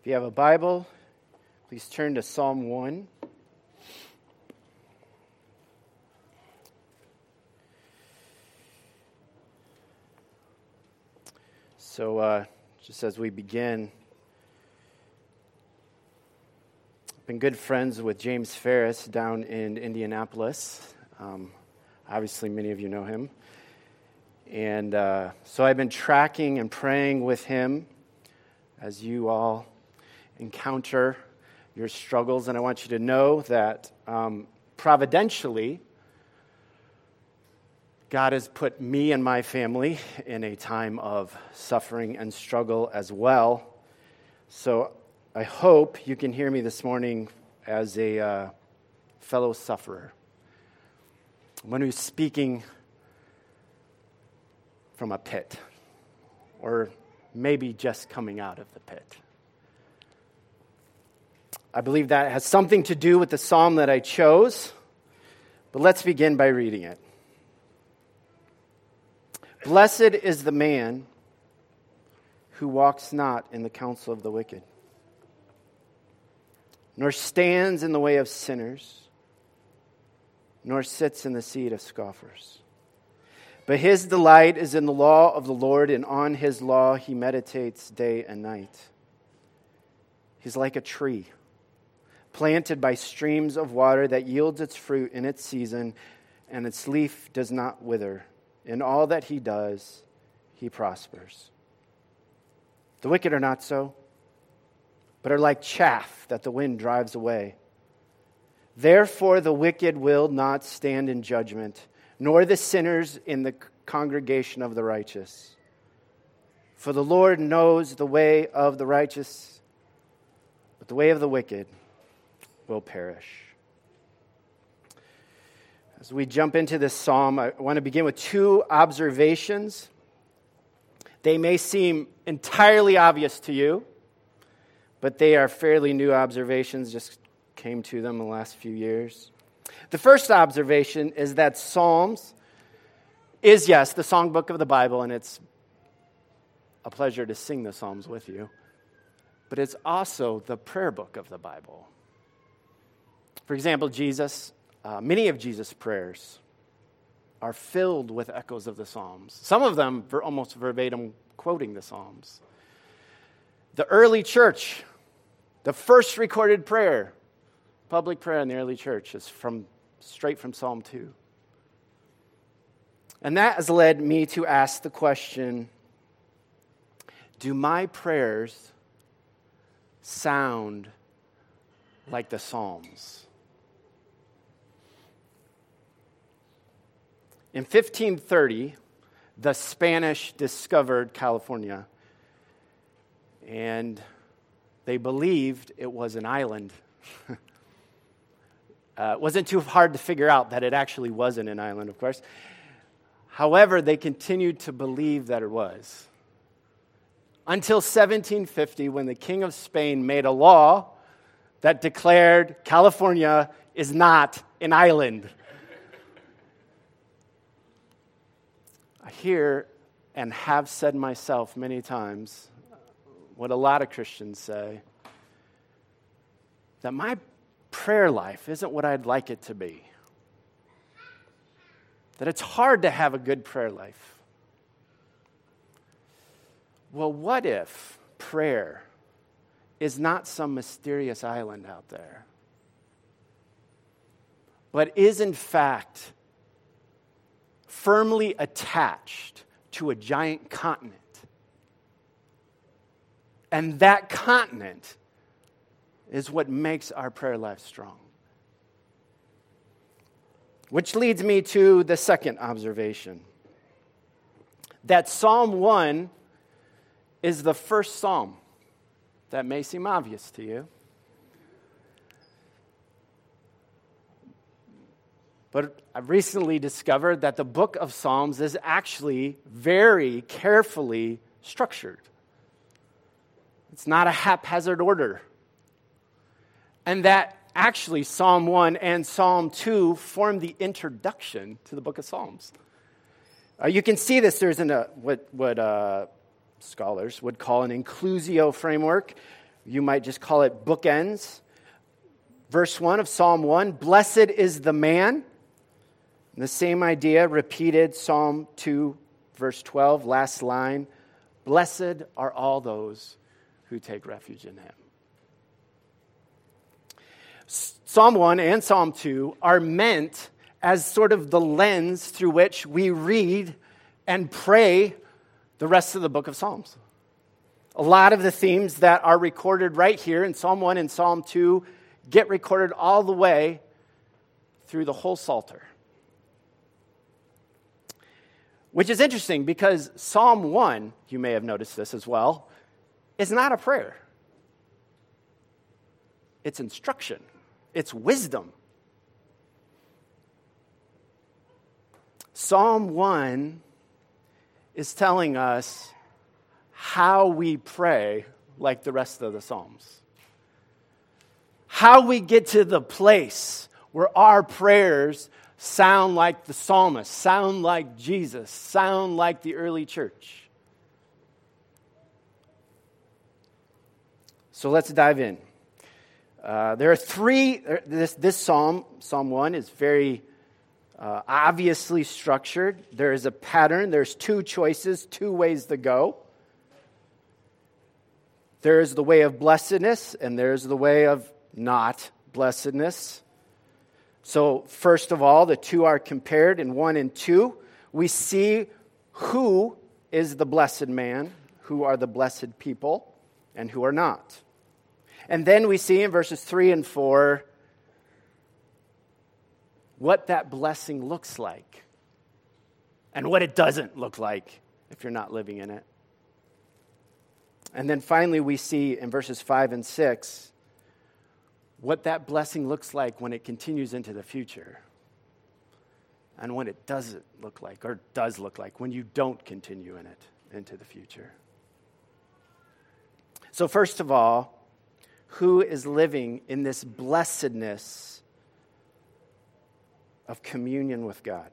If you have a Bible, please turn to Psalm 1. So, just as we begin, I've been good friends with James Ferris down in Indianapolis. Obviously, many of you know him. And so I've been tracking and praying with him as you all encounter your struggles. And I want you to know that providentially, God has put me and my family in a time of suffering and struggle as well. So I hope you can hear me this morning as a fellow sufferer, one who's speaking from a pit, or maybe just coming out of the pit. I believe that has something to do with the psalm that I chose, but let's begin by reading it. Blessed is the man who walks not in the counsel of the wicked, nor stands in the way of sinners, nor sits in the seat of scoffers. But his delight is in the law of the Lord, and on his law he meditates day and night. He's like a tree planted by streams of water that yields its fruit in its season, and its leaf does not wither. In all that he does, he prospers. The wicked are not so, but are like chaff that the wind drives away. Therefore the wicked will not stand in judgment, nor the sinners in the congregation of the righteous. For the Lord knows the way of the righteous, but the way of the wicked will perish. As we jump into this psalm, I want to begin with two observations. They may seem entirely obvious to you, but they are fairly new observations, just came to them in the last few years. The first observation is that Psalms is, yes, the songbook of the Bible, and it's a pleasure to sing the Psalms with you, but it's also the prayer book of the Bible. For example, many of Jesus' prayers are filled with echoes of the Psalms. Some of them almost verbatim quoting the Psalms. The early church, the first recorded prayer, public prayer in the early church, is straight from Psalm 2. And that has led me to ask the question, do my prayers sound like the Psalms? In 1530, the Spanish discovered California, and they believed it was an island. It wasn't too hard to figure out that it actually wasn't an island, of course. However, they continued to believe that it was. Until 1750, when the King of Spain made a law that declared California is not an island. I hear and have said myself many times what a lot of Christians say, that my prayer life isn't what I'd like it to be. That it's hard to have a good prayer life. Well, what if prayer is not some mysterious island out there, but is in fact firmly attached to a giant continent? And that continent is what makes our prayer life strong. Which leads me to the second observation. That Psalm 1 is the first psalm. That may seem obvious to you. But I've recently discovered that the book of Psalms is actually very carefully structured. It's not a haphazard order. And that actually Psalm 1 and Psalm 2 form the introduction to the book of Psalms. You can see this. There's what scholars would call an inclusio framework, You might just call it bookends. Verse 1 of Psalm 1, blessed is the man. And the same idea repeated, Psalm 2, verse 12, last line. Blessed are all those who take refuge in him. Psalm 1 and Psalm 2 are meant as sort of the lens through which we read and pray the rest of the book of Psalms. A lot of the themes that are recorded right here in Psalm 1 and Psalm 2 get recorded all the way through the whole Psalter. Which is interesting because Psalm 1, you may have noticed this as well, is not a prayer. It's instruction. It's wisdom. Psalm 1 is telling us how we pray like the rest of the Psalms. How we get to the place where our prayers sound like the psalmist, sound like Jesus, sound like the early church. So let's dive in. There are three, this psalm, Psalm 1, is very obviously structured. There is a pattern. There's two choices, two ways to go. There is the way of blessedness, and there's the way of not blessedness. So first of all, the two are compared in 1 and 2. We see who is the blessed man, who are the blessed people, and who are not. And then we see in verses 3 and 4 what that blessing looks like and what it doesn't look like if you're not living in it. And then finally we see in verses 5 and 6 what that blessing looks like when it continues into the future and when it doesn't look like, or does look like, when you don't continue in it into the future. So first of all, who is living in this blessedness of communion with God?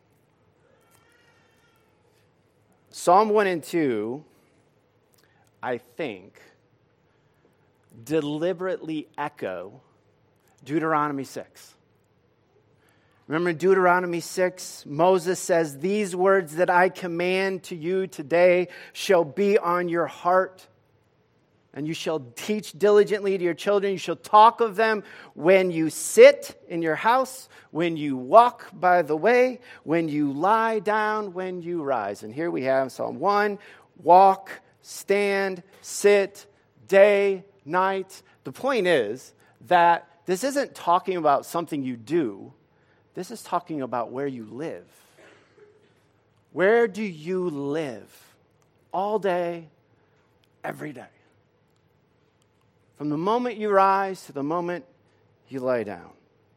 Psalm 1 and 2, I think, deliberately echo Deuteronomy 6. Remember in Deuteronomy 6, Moses says, "These words that I command to you today shall be on your heart, and you shall teach diligently to your children. You shall talk of them when you sit in your house, when you walk by the way, when you lie down, when you rise." And here we have Psalm 1, walk, stand, sit, day, night. The point is that this isn't talking about something you do. This is talking about where you live. Where do you live? All day, every day. From the moment you rise to the moment you lie down.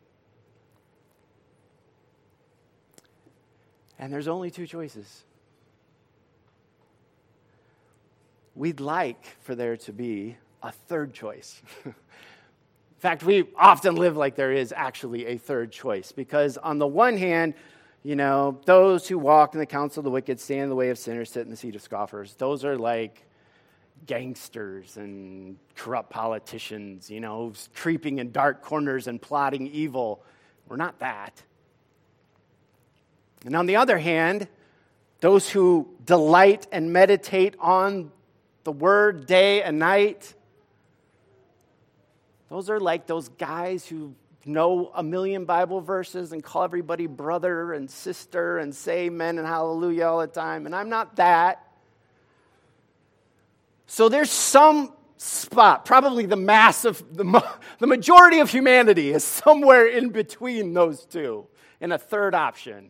And there's only two choices. We'd like for there to be a third choice. In fact, we often live like there is actually a third choice. Because on the one hand, you know, those who walk in the counsel of the wicked, stand in the way of sinners, sit in the seat of scoffers. Those are like gangsters and corrupt politicians, you know, creeping in dark corners and plotting evil. We're not that. And on the other hand, those who delight and meditate on the word day and night, those are like those guys who know a million Bible verses and call everybody brother and sister and say amen and hallelujah all the time. And I'm not that. So there's some spot, probably the majority of humanity is somewhere in between those two, in a third option.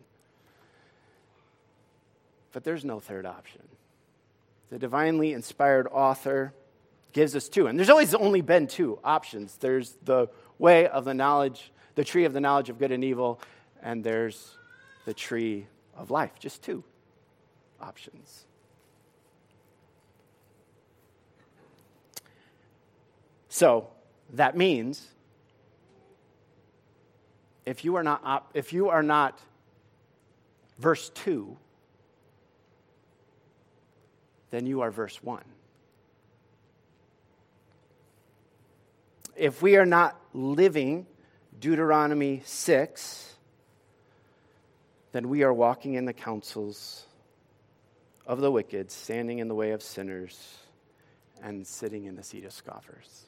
But there's no third option. The divinely inspired author gives us two. And there's always only been two options. There's the way of the knowledge, the tree of the knowledge of good and evil, and there's the tree of life. Just two options. So that means if you are not verse 2, then you are verse 1. if we are not living Deuteronomy 6, then we are walking in the counsels of the wicked, standing in the way of sinners, and sitting in the seat of scoffers.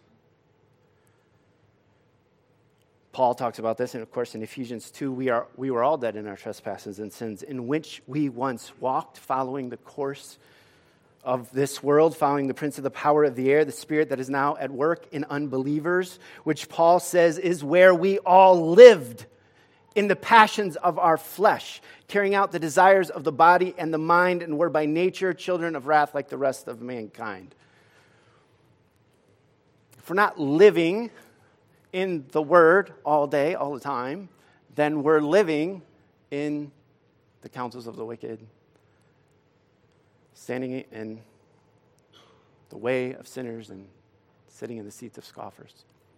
Paul talks about this, and of course in Ephesians 2, we were all dead in our trespasses and sins, in which we once walked, following the course of this world, following the prince of the power of the air, the spirit that is now at work in unbelievers, which Paul says is where we all lived in the passions of our flesh, carrying out the desires of the body and the mind, and were by nature children of wrath like the rest of mankind. If we're not living in the Word all day, all the time, then we're living in the counsels of the wicked, standing in the way of sinners and sitting in the seats of scoffers.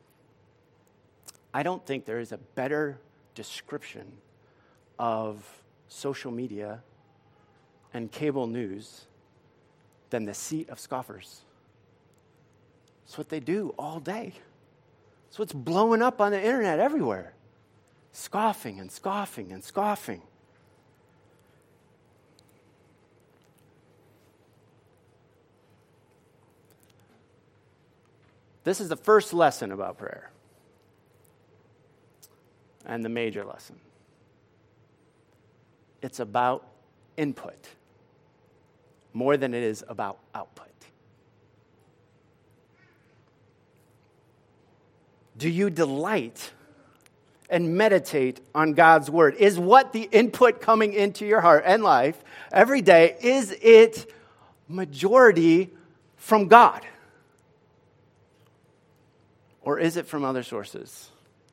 I don't think there is a better description of social media and cable news than the seat of scoffers. It's what they do all day. It's what's blowing up on the internet everywhere. Scoffing and scoffing and scoffing. This is the first lesson about prayer. And the major lesson. It's about input more than it is about output. Do you delight and meditate on God's word? Is what the input coming into your heart and life every day, is it majority from God? Or is it from other sources?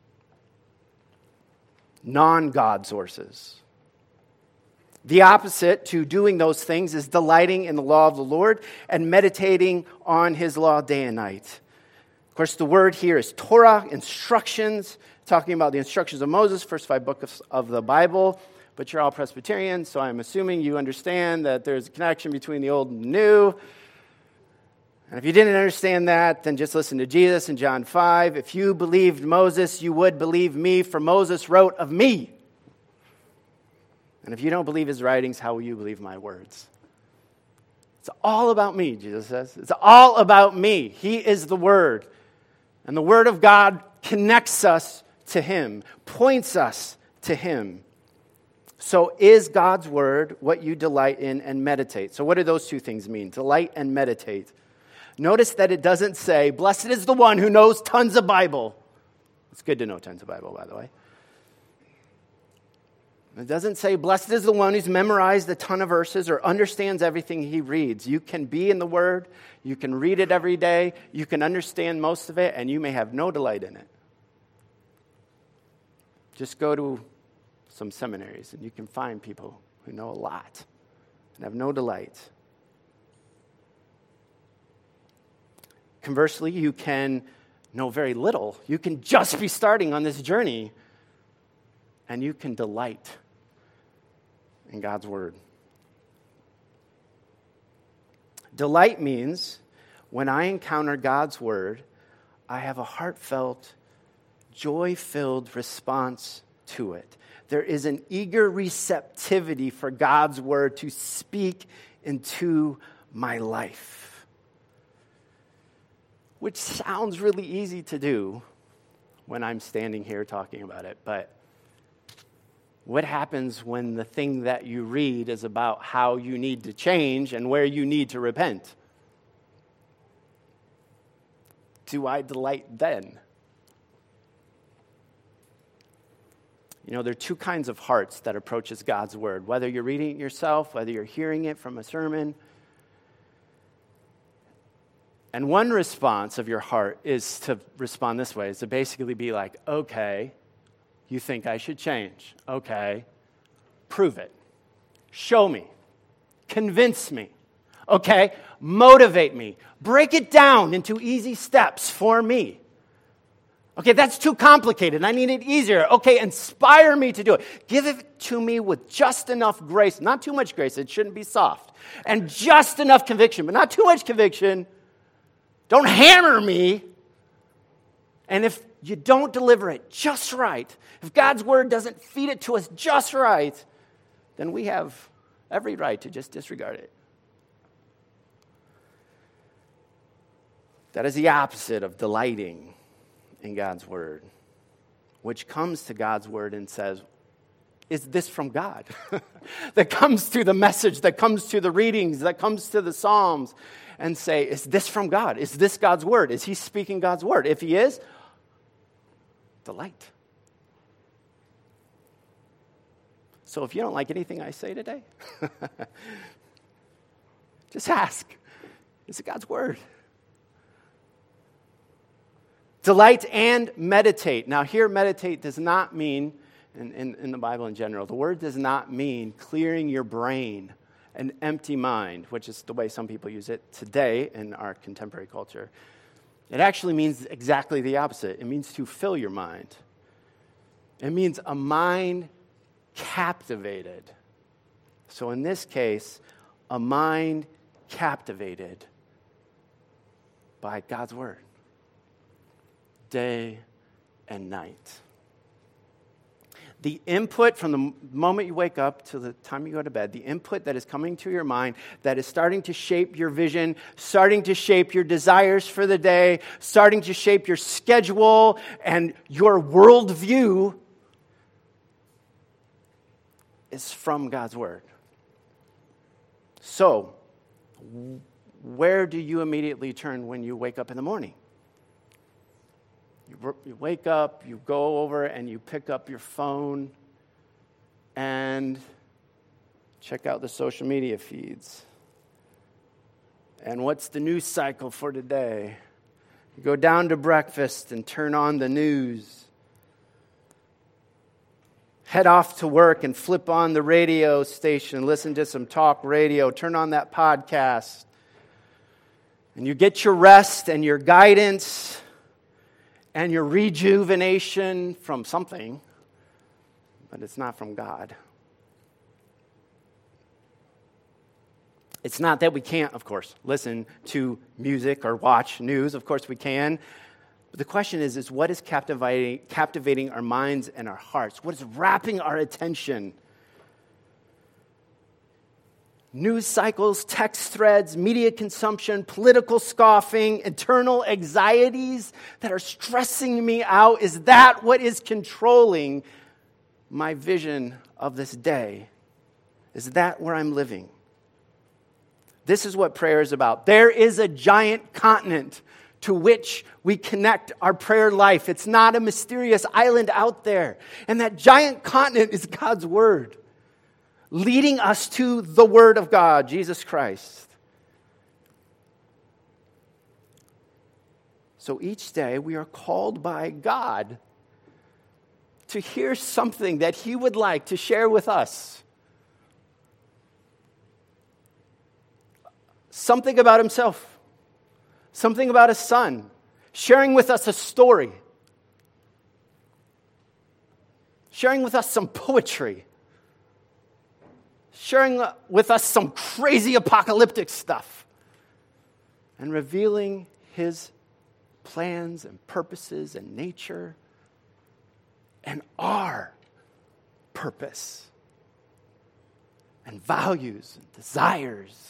Non-God sources. The opposite to doing those things is delighting in the law of the Lord and meditating on his law day and night. Of course, the word here is Torah, instructions, talking about the instructions of Moses, first 5 books of the Bible. But you're all Presbyterian, so I'm assuming you understand that there's a connection between the old and the new. And if you didn't understand that, then just listen to Jesus in John 5. If you believed Moses, you would believe me, for Moses wrote of me. And if you don't believe his writings, how will you believe my words? It's all about me, Jesus says. It's all about me. He is the Word. And the Word of God connects us to him, points us to him. So is God's Word what you delight in and meditate? So what do those two things mean? Delight and meditate. Notice that it doesn't say, blessed is the one who knows tons of Bible. It's good to know tons of Bible, by the way. It doesn't say, blessed is the one who's memorized a ton of verses or understands everything he reads. You can be in the Word, you can read it every day, you can understand most of it, and you may have no delight in it. Just go to some seminaries, and you can find people who know a lot and have no delight. Conversely, you can know very little. You can just be starting on this journey, and you can delight in God's Word. Delight means when I encounter God's Word, I have a heartfelt, joy-filled response to it. There is an eager receptivity for God's Word to speak into my life, which sounds really easy to do when I'm standing here talking about it, but what happens when the thing that you read is about how you need to change and where you need to repent? Do I delight then? You know, there are two kinds of hearts that approaches God's Word. Whether you're reading it yourself, whether you're hearing it from a sermon. And one response of your heart is to respond this way, is to basically be like, okay, you think I should change. Okay, prove it. Show me. Convince me. Okay, motivate me. Break it down into easy steps for me. Okay, that's too complicated. I need it easier. Okay, inspire me to do it. Give it to me with just enough grace. Not too much grace. It shouldn't be soft. And just enough conviction, but not too much conviction. Don't hammer me. And if you don't deliver it just right, if God's word doesn't feed it to us just right, then we have every right to just disregard it. That is the opposite of delighting in God's word, which comes to God's word and says, is this from God? That comes to the message, that comes to the readings, that comes to the Psalms, and say, is this from God? Is this God's word? Is he speaking God's word? If he is, delight. So if you don't like anything I say today, just ask, is it God's word? Delight and meditate. Now here, meditate does not mean, in the Bible in general, the word does not mean clearing your brain, an empty mind, which is the way some people use it today in our contemporary culture. It actually means exactly the opposite. It means to fill your mind. It means a mind captivated. So in this case, a mind captivated by God's word, day and night. The input from the moment you wake up to the time you go to bed, the input that is coming to your mind, that is starting to shape your vision, starting to shape your desires for the day, starting to shape your schedule and your worldview, is from God's word. So, where do you immediately turn when you wake up in the morning? You wake up, you go over and you pick up your phone and check out the social media feeds. And what's the news cycle for today? You go down to breakfast and turn on the news. Head off to work and flip on the radio station, listen to some talk radio, turn on that podcast. And you get your rest and your guidance and your rejuvenation from something, but it's not from God. It's not that we can't, of course, listen to music or watch news. Of course we can. But the question is what is captivating our minds and our hearts? What is wrapping our attention? News cycles, text threads, media consumption, political scoffing, internal anxieties that are stressing me out. Is that what is controlling my vision of this day? Is that where I'm living? This is what prayer is about. There is a giant continent to which we connect our prayer life. It's not a mysterious island out there. And that giant continent is God's word, leading us to the Word of God, Jesus Christ. So each day we are called by God to hear something that He would like to share with us. Something about Himself. Something about His Son. Sharing with us a story. Sharing with us some poetry. Sharing with us some crazy apocalyptic stuff, and revealing His plans and purposes and nature and our purpose and values and desires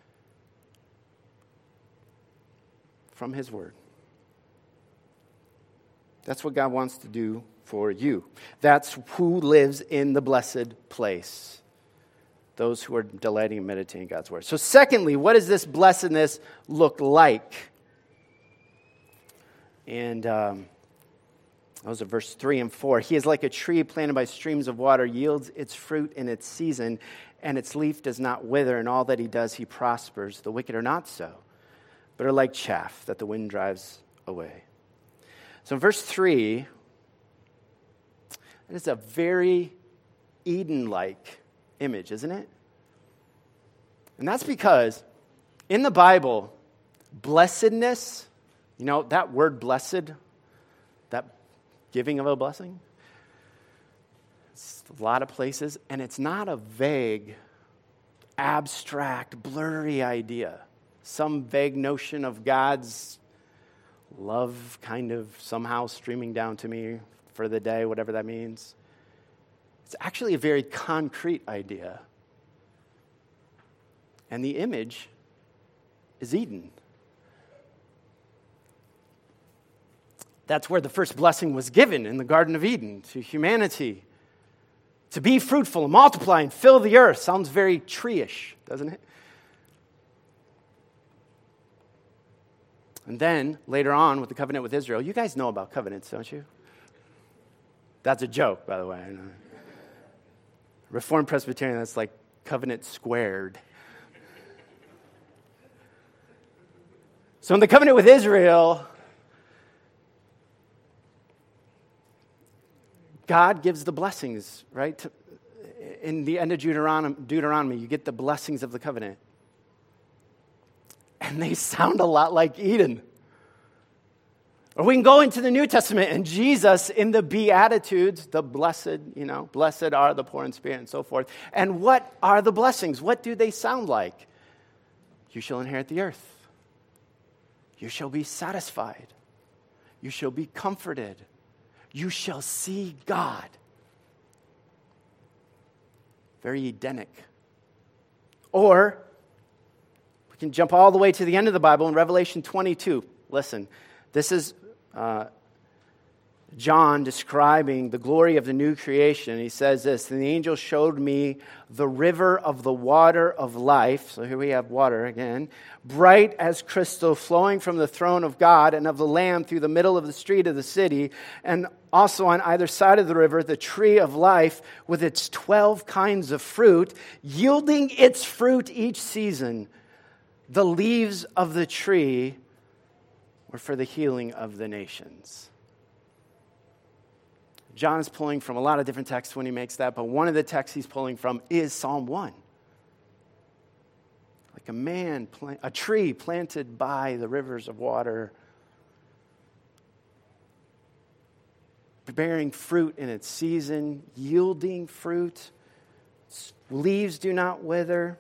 from His word. That's what God wants to do for you. That's who lives in the blessed place. Those who are delighting and meditating God's word. So secondly, what does this blessedness look like? And those are verse 3 and 4. He is like a tree planted by streams of water, yields its fruit in its season, and its leaf does not wither, and all that he does, he prospers. The wicked are not so, but are like chaff that the wind drives away. So in verse 3, it is a very Eden-like image, isn't it? And that's because in the Bible, blessedness, you know, that word blessed, that giving of a blessing, it's a lot of places, and it's not a vague, abstract, blurry idea, some vague notion of God's love kind of somehow streaming down to me for the day, whatever that means. It's actually a very concrete idea. And the image is Eden. That's where the first blessing was given in the Garden of Eden to humanity. To be fruitful and multiply and fill the earth. Sounds very tree-ish, doesn't it? And then, later on, with the covenant with Israel, you guys know about covenants, don't you? That's a joke, by the way. Reformed Presbyterian, that's like covenant squared. So in the covenant with Israel, God gives the blessings, right? In the end of Deuteronomy, you get the blessings of the covenant. And they sound a lot like Eden. Or we can go into the New Testament and Jesus in the Beatitudes, the blessed, blessed are the poor in spirit and so forth. And what are the blessings? What do they sound like? You shall inherit the earth. You shall be satisfied. You shall be comforted. You shall see God. Very Edenic. Or we can jump all the way to the end of the Bible in Revelation 22. Listen, this is John describing the glory of the new creation. He says this, and the angel showed me the river of the water of life. So here we have water again. Bright as crystal, flowing from the throne of God and of the Lamb through the middle of the street of the city. And also on either side of the river, the tree of life with its 12 kinds of fruit, yielding its fruit each season. The leaves of the tree were for the healing of the nations. John is pulling from a lot of different texts when he makes that, but one of the texts he's pulling from is Psalm 1. Like a tree planted by the rivers of water, bearing fruit in its season, yielding fruit. Its leaves do not wither.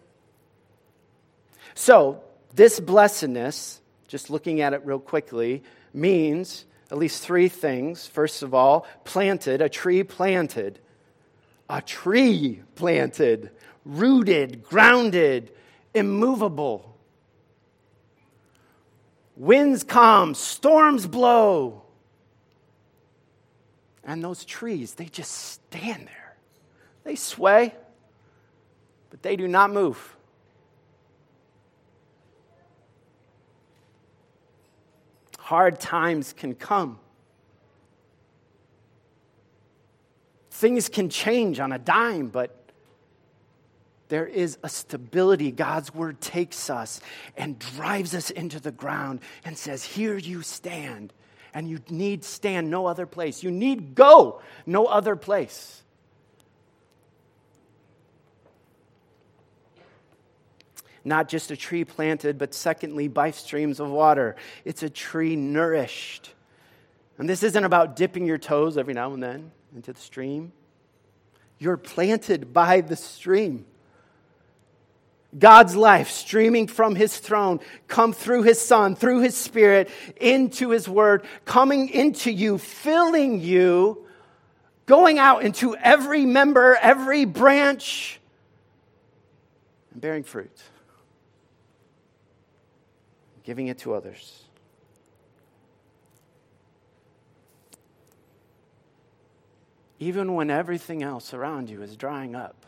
So, this blessedness, just looking at it real quickly, means at least three things. First of all, planted, a tree planted. A tree planted, rooted, grounded, immovable. Winds come, storms blow. And those trees, they just stand there. They sway, but they do not move. Hard times can come. Things can change on a dime, but there is a stability. God's word takes us and drives us into the ground and says, here you stand. And you need stand no other place. You need go no other place. Not just a tree planted, but secondly, by streams of water. It's a tree nourished. And this isn't about dipping your toes every now and then into the stream. You're planted by the stream. God's life streaming from his throne, come through his Son, through his Spirit, into his word, coming into you, filling you, going out into every member, every branch, and bearing fruit. Giving it to others. Even when everything else around you is drying up.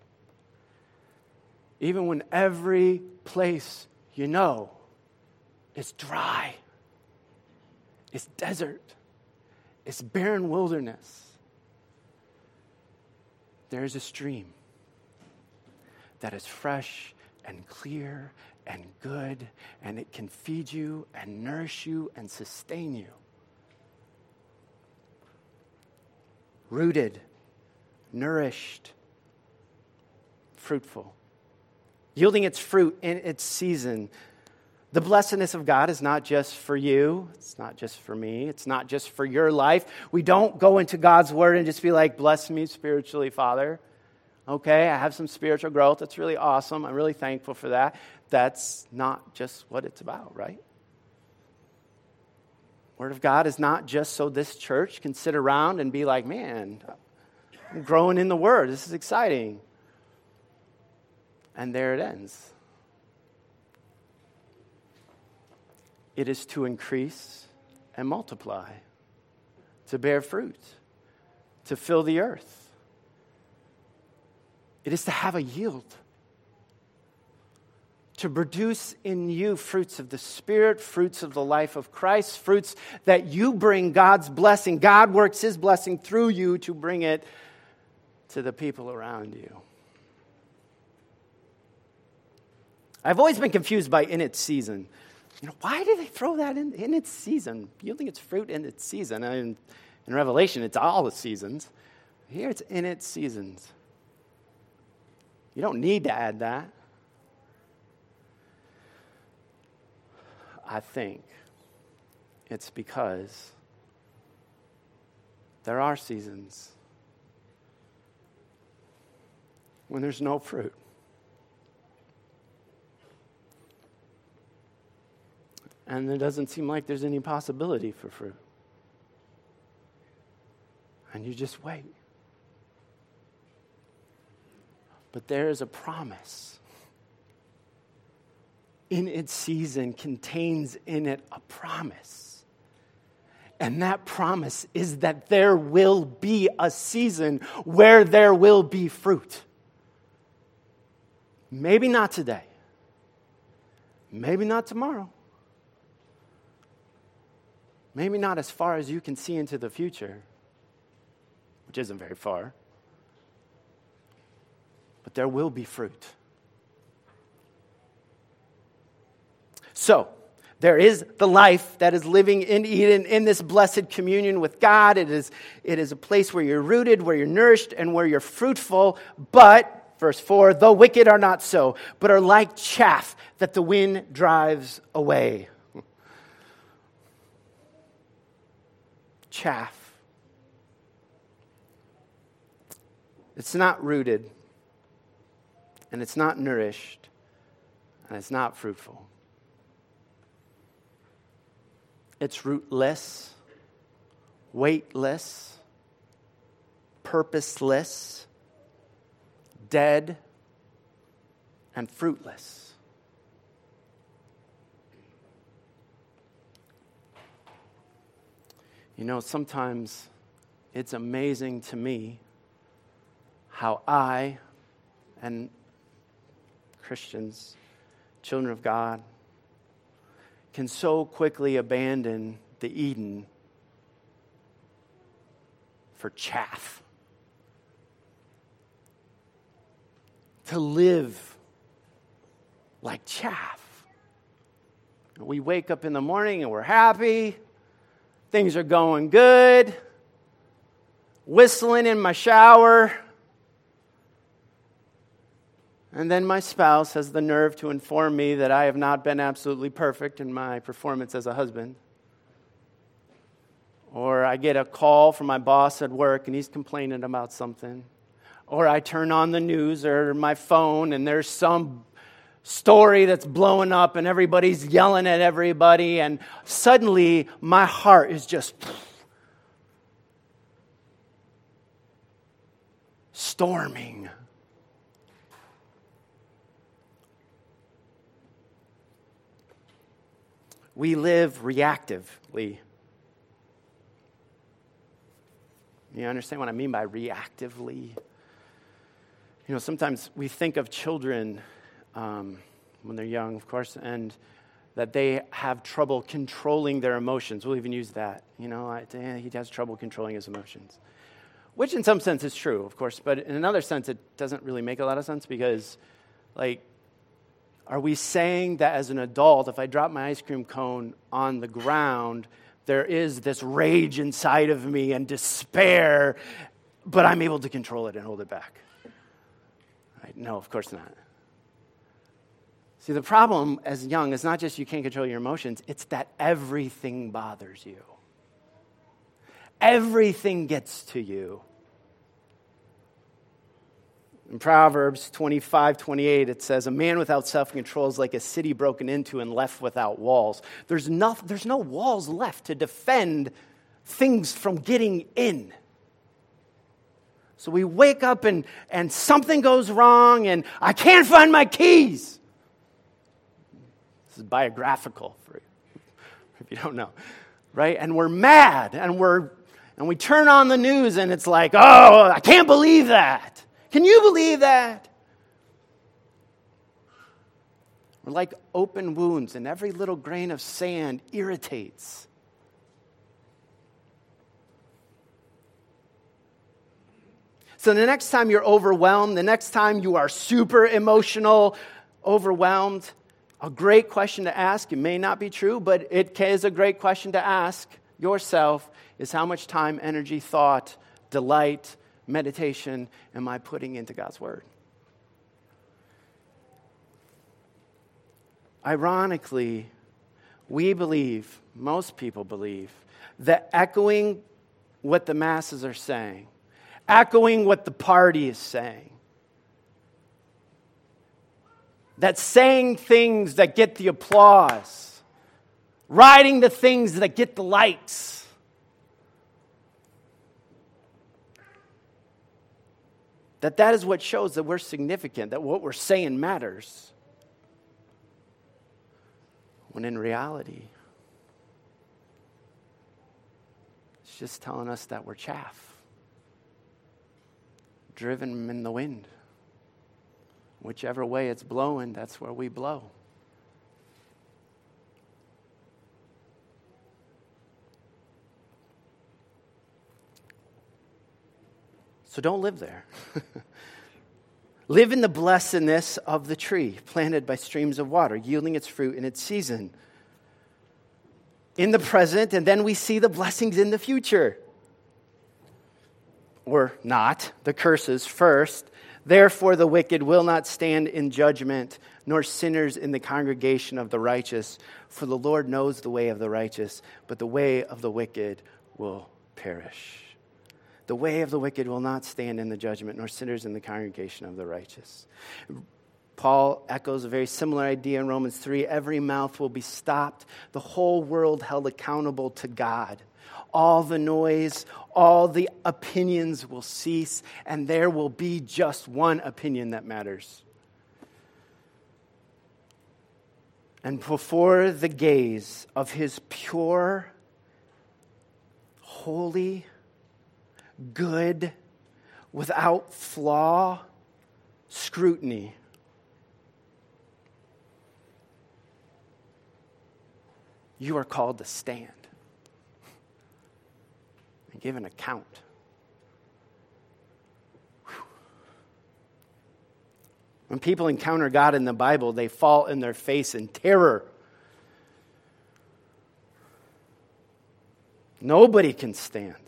Even when every place you know is dry. It's desert. It's barren wilderness. There is a stream that is fresh and clear and good, and it can feed you and nourish you and sustain you. Rooted, nourished, fruitful, yielding its fruit in its season. The blessedness of God is not just for you. It's not just for me. It's not just for your life. We don't go into God's word and just be like, bless me spiritually, Father. Okay, I have some spiritual growth. That's really awesome. I'm really thankful for that. That's not just what it's about, right? Word of God is not just so this church can sit around and be like, man, I'm growing in the Word. This is exciting. And there it ends. It is to increase and multiply, to bear fruit, to fill the earth. It is to have a yield, to produce in you fruits of the Spirit, fruits of the life of Christ, fruits that you bring God's blessing. God works His blessing through you to bring it to the people around you. I've always been confused by in its season. Why do they throw that in its season? Yielding its fruit in its season. In Revelation, it's all the seasons. Here it's in its seasons. You don't need to add that. I think it's because there are seasons when there's no fruit. And it doesn't seem like there's any possibility for fruit. And you just wait. But there is a promise. In its season contains in it a promise. And that promise is that there will be a season where there will be fruit. Maybe not today. Maybe not tomorrow. Maybe not as far as you can see into the future, which isn't very far. But there will be fruit. So, there is the life that is living in Eden, in this blessed communion with God. It is a place where you're rooted, where you're nourished, and where you're fruitful. But, verse 4, the wicked are not so, but are like chaff that the wind drives away. Chaff. It's not rooted, and it's not nourished, and it's not fruitful. It's rootless, weightless, purposeless, dead, and fruitless. Sometimes it's amazing to me how I and Christians, children of God, can so quickly abandon the Eden for chaff. To live like chaff. We wake up in the morning and we're happy. Things are going good. Whistling in my shower. And then my spouse has the nerve to inform me that I have not been absolutely perfect in my performance as a husband. Or I get a call from my boss at work and he's complaining about something. Or I turn on the news or my phone and there's some story that's blowing up and everybody's yelling at everybody, and suddenly my heart is just storming. We live reactively. You understand what I mean by reactively? Sometimes we think of children when they're young, of course, and that they have trouble controlling their emotions. We'll even use that. He has trouble controlling his emotions. Which in some sense is true, of course, but in another sense it doesn't really make a lot of sense because, are we saying that as an adult, if I drop my ice cream cone on the ground, there is this rage inside of me and despair, but I'm able to control it and hold it back? Right? No, of course not. See, the problem as young is not just you can't control your emotions, it's that everything bothers you. Everything gets to you. In Proverbs 25:28, it says, "A man without self-control is like a city broken into and left without walls." There's no walls left to defend things from getting in. So we wake up and something goes wrong and I can't find my keys. This is biographical for you, if you don't know, right? And we're mad and we turn on the news and it's like, oh, I can't believe that. Can you believe that? We're like open wounds, and every little grain of sand irritates. So the next time you're overwhelmed, the next time you are super emotional, overwhelmed, a great question to ask, it may not be true, but it is a great question to ask yourself, is how much time, energy, thought, delight, meditation am I putting into God's Word? Ironically, we believe, most people believe, that echoing what the masses are saying, echoing what the party is saying, that saying things that get the applause, writing the things that get the likes, that is what shows that we're significant, that what we're saying matters. When in reality, it's just telling us that we're chaff, driven in the wind. Whichever way it's blowing, that's where we blow. So don't live there. Live in the blessedness of the tree, planted by streams of water, yielding its fruit in its season. In the present, and then we see the blessings in the future. Or not, the curses first. Therefore the wicked will not stand in judgment, nor sinners in the congregation of the righteous. For the Lord knows the way of the righteous, but the way of the wicked will perish. The way of the wicked will not stand in the judgment, nor sinners in the congregation of the righteous. Paul echoes a very similar idea in Romans 3. Every mouth will be stopped, the whole world held accountable to God. All the noise, all the opinions will cease, and there will be just one opinion that matters. And before the gaze of his pure, holy, good, without flaw, scrutiny, you are called to stand and give an account. When people encounter God in the Bible, they fall in their face in terror. Nobody can stand.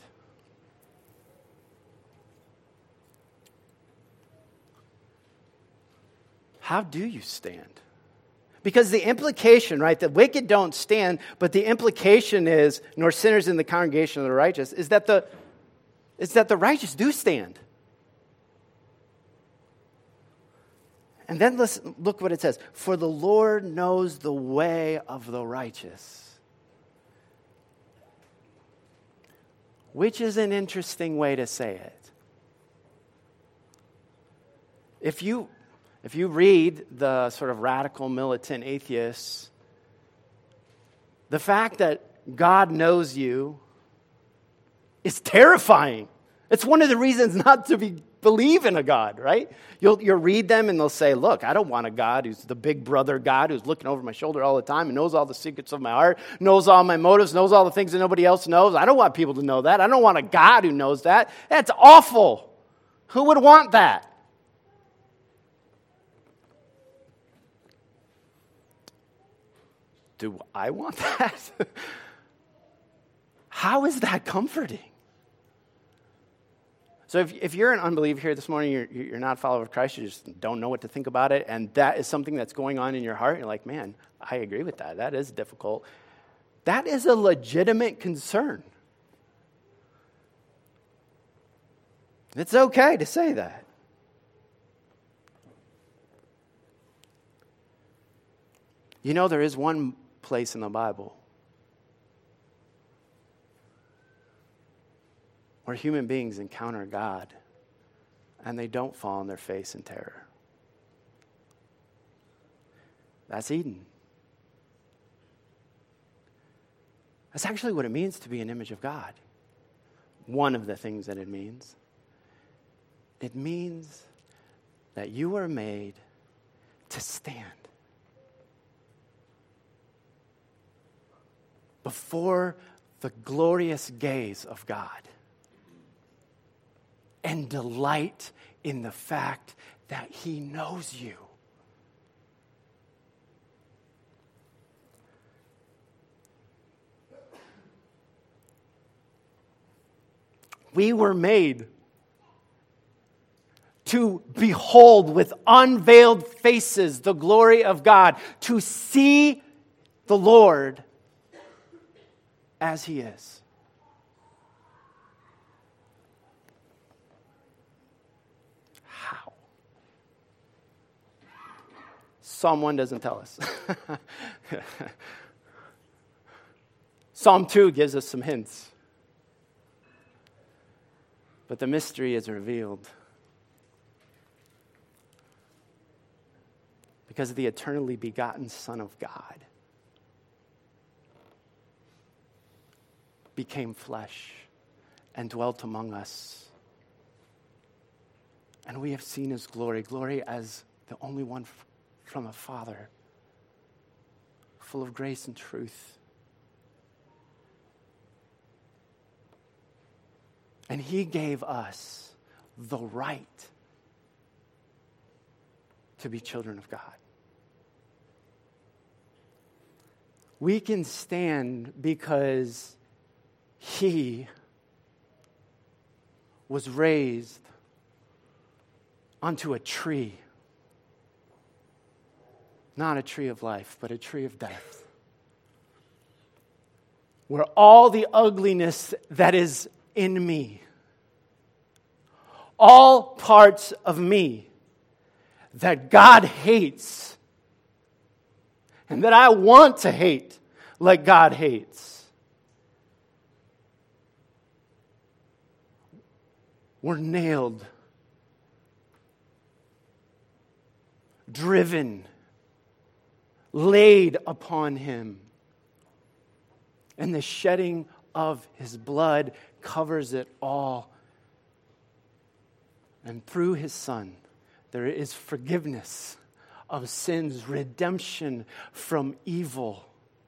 How do you stand? Because the implication, right, the wicked don't stand, but the implication is, nor sinners in the congregation of the righteous, is that the righteous do stand. And then look what it says. For the Lord knows the way of the righteous. Which is an interesting way to say it. If you read the sort of radical militant atheists, the fact that God knows you is terrifying. It's one of the reasons not to believe in a God, right? You'll read them and they'll say, look, I don't want a God who's the big brother God who's looking over my shoulder all the time and knows all the secrets of my heart, knows all my motives, knows all the things that nobody else knows. I don't want people to know that. I don't want a God who knows that. That's awful. Who would want that? Do I want that? How is that comforting? So if you're an unbeliever here this morning, you're not a follower of Christ, you just don't know what to think about it, and that is something that's going on in your heart, you're like, man, I agree with that. That is difficult. That is a legitimate concern. It's okay to say that. You know, there is one place in the Bible where human beings encounter God and they don't fall on their face in terror. That's Eden. That's actually what it means to be an image of God. One of the things that it means. It means that you were made to stand before the glorious gaze of God and delight in the fact that He knows you. We were made to behold with unveiled faces the glory of God, to see the Lord as He is. How? Psalm 1 doesn't tell us. Psalm 2 gives us some hints. But the mystery is revealed because the eternally begotten Son of God became flesh and dwelt among us. And we have seen His glory, glory as the only one from a Father, full of grace and truth. And He gave us the right to be children of God. We can stand because He was raised onto a tree. Not a tree of life, but a tree of death. Where all the ugliness that is in me, all parts of me that God hates and that I want to hate like God hates, were nailed, driven, laid upon Him. And the shedding of His blood covers it all. And through His Son, there is forgiveness of sins, redemption from evil.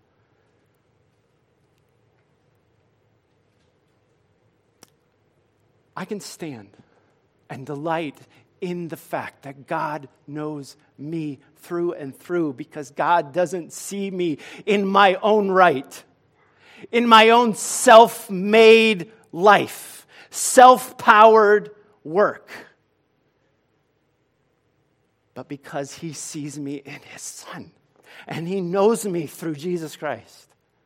I can stand and delight in the fact that God knows me through and through, because God doesn't see me in my own right, in my own self-made life, self-powered work, but because He sees me in His Son, and He knows me through Jesus Christ.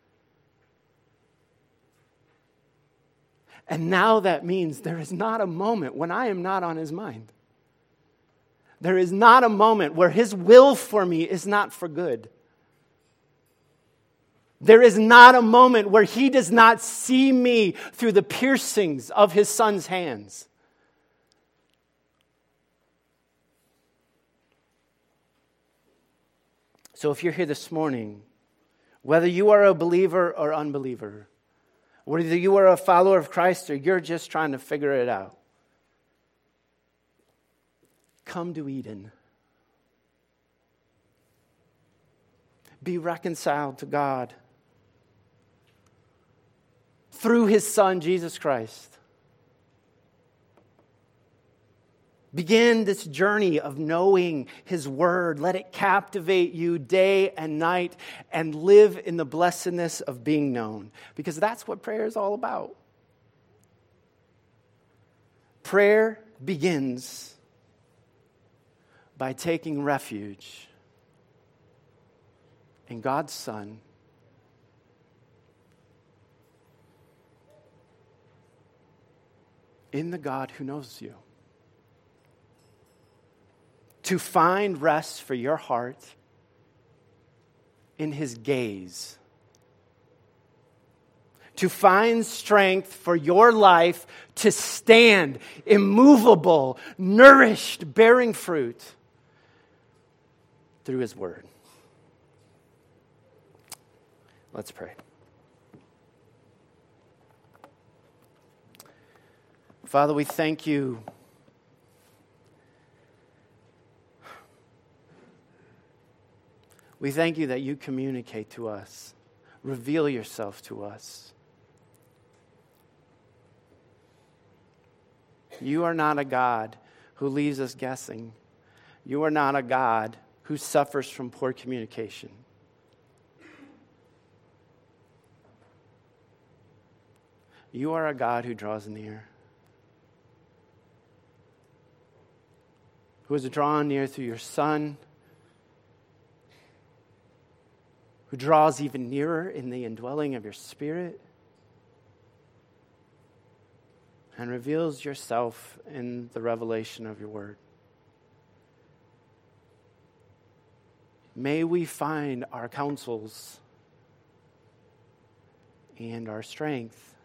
And now that means there is not a moment when I am not on His mind. There is not a moment where His will for me is not for good. There is not a moment where He does not see me through the piercings of His Son's hands. So if you're here this morning, whether you are a believer or unbeliever, whether you are a follower of Christ or you're just trying to figure it out, come to Eden. Be reconciled to God through His Son, Jesus Christ. Begin this journey of knowing His Word. Let it captivate you day and night, and live in the blessedness of being known. Because that's what prayer is all about. Prayer begins by taking refuge in God's Son, in the God who knows you. To find rest for your heart in his gaze. To find strength for your life to stand immovable, nourished, bearing fruit through his word. Let's pray. Father, we thank you We thank you that you communicate to us, reveal yourself to us. You are not a God who leaves us guessing. You are not a God who suffers from poor communication. You are a God who draws near, who has drawn near through your Son, who draws even nearer in the indwelling of your Spirit, and reveals yourself in the revelation of your word. May we find our counsels and our strength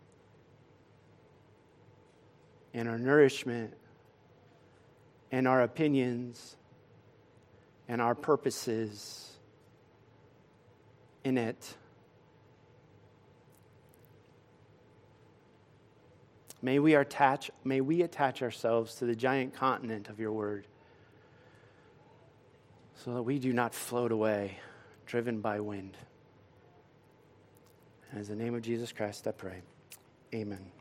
and our nourishment and our opinions and our purposes in it. May we attach ourselves to the giant continent of your word so that we do not float away, driven by wind. In the name of Jesus Christ, I pray. Amen.